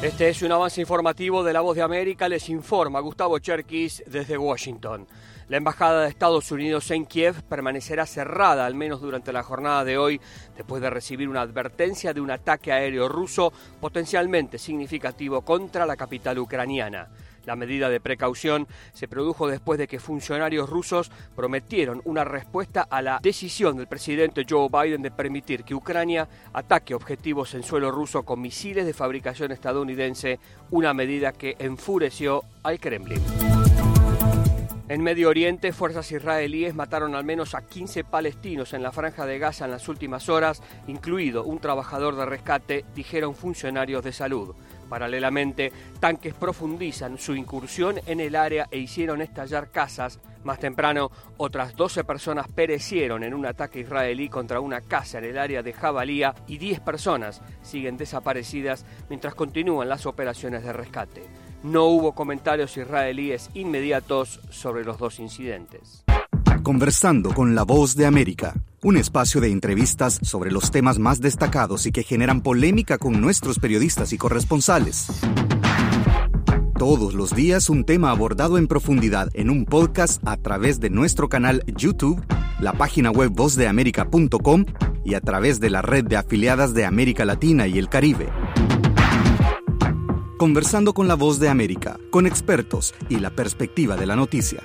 Este es un avance informativo de La Voz de América. Les informa Gustavo Cherkis desde Washington. La Embajada de Estados Unidos en Kiev permanecerá cerrada al menos durante la jornada de hoy, después de recibir una advertencia de un ataque aéreo ruso potencialmente significativo contra la capital ucraniana. La medida de precaución se produjo después de que funcionarios rusos prometieron una respuesta a la decisión del presidente Joe Biden de permitir que Ucrania ataque objetivos en suelo ruso con misiles de fabricación estadounidense, una medida que enfureció al Kremlin. En Medio Oriente, fuerzas israelíes mataron al menos a 15 palestinos en la Franja de Gaza en las últimas horas, incluido un trabajador de rescate, dijeron funcionarios de salud. Paralelamente, tanques profundizan su incursión en el área e hicieron estallar casas. Más temprano, otras 12 personas perecieron en un ataque israelí contra una casa en el área de Jabalía y 10 personas siguen desaparecidas mientras continúan las operaciones de rescate. No hubo comentarios israelíes inmediatos sobre los dos incidentes. Conversando con La Voz de América, un espacio de entrevistas sobre los temas más destacados y que generan polémica con nuestros periodistas y corresponsales. Todos los días un tema abordado en profundidad en un podcast a través de nuestro canal YouTube, la página web vozdeamerica.com y a través de la red de afiliadas de América Latina y el Caribe. Conversando con La Voz de América, con expertos y la perspectiva de la noticia.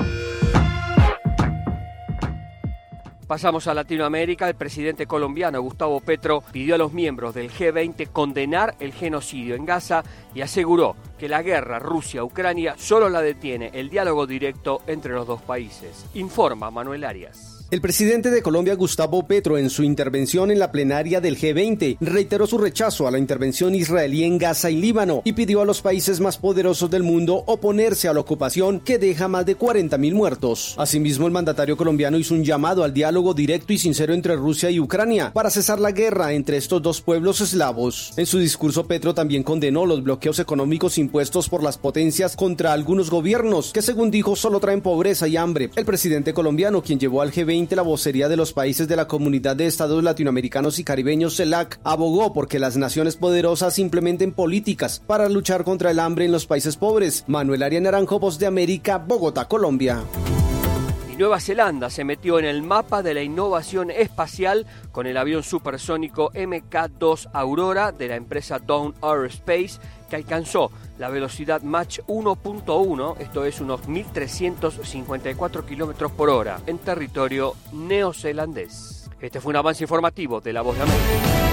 Pasamos a Latinoamérica. El presidente colombiano Gustavo Petro pidió a los miembros del G20 condenar el genocidio en Gaza y aseguró que la guerra Rusia-Ucrania solo la detiene el diálogo directo entre los dos países. Informa Manuel Arias. El presidente de Colombia, Gustavo Petro, en su intervención en la plenaria del G20, reiteró su rechazo a la intervención israelí en Gaza y Líbano y pidió a los países más poderosos del mundo oponerse a la ocupación que deja más de 40.000 muertos. Asimismo, el mandatario colombiano hizo un llamado al diálogo directo y sincero entre Rusia y Ucrania para cesar la guerra entre estos dos pueblos eslavos. En su discurso, Petro también condenó los bloqueos económicos impuestos por las potencias contra algunos gobiernos, que según dijo solo traen pobreza y hambre. El presidente colombiano, quien llevó al G20 la vocería de los países de la Comunidad de Estados Latinoamericanos y Caribeños CELAC, abogó porque las naciones poderosas implementen políticas para luchar contra el hambre en los países pobres. Manuel Arias Naranjo, Voz de América, Bogotá, Colombia. Nueva Zelanda se metió en el mapa de la innovación espacial con el avión supersónico MK2 Aurora de la empresa Dawn Aerospace, que alcanzó la velocidad Mach 1.1, esto es unos 1.354 km por hora, en territorio neozelandés. Este fue un avance informativo de La Voz de América.